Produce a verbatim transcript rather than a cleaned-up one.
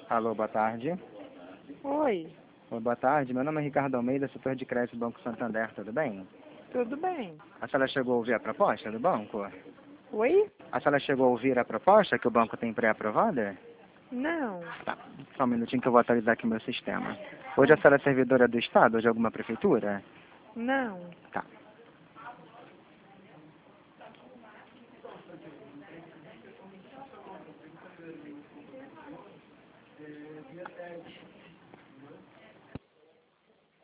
Alô, boa tarde. Oi, Oi, boa tarde. Meu nome é Ricardo Almeida, setor de crédito do Banco Santander, tudo bem? tudo bem? A senhora chegou a ouvir a proposta do banco? Oi? A senhora chegou a ouvir a proposta que o banco tem pré-aprovada? Não. Tá, só um minutinho que eu vou atualizar aqui meu sistema. Hoje a Hum, senhora é servidora do Estado ou de alguma prefeitura? Não. Tá.